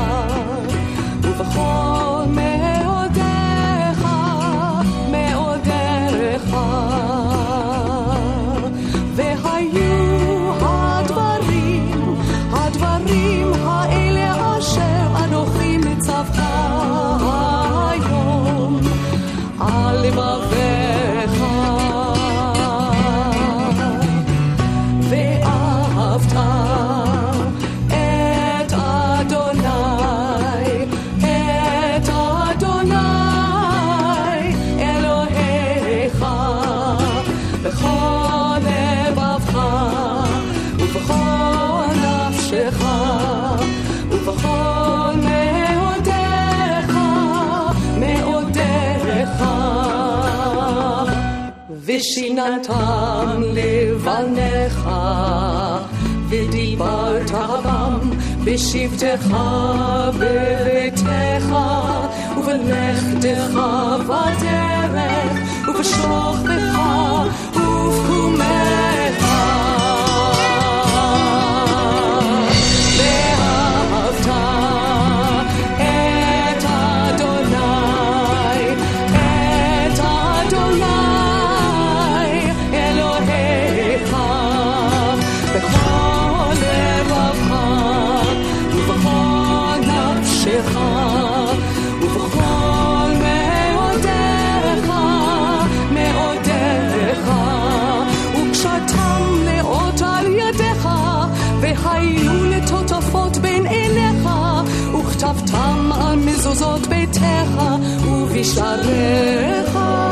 ובכל מאודיך, מאודרך. והיו הדברים האלה אשר אנוכי מצווך היום על לבבך. ואהבת את אדוני אלוהיך בכל לבבך ובכל נפשך ובכל מאודך. ושיננתם לבניך ודיברת בם בשבתך בביתך ובלכתך בדרך ובשוכבך ובקומך. ואהבת את אדוני אלוהיך בכל לבבך ובכל נפשך ובכל מאודך. וקשרתם לאות על ידיך והיו לטוטפות בין עיניך וכתבתם על מזוזות ביתך ובשעריך.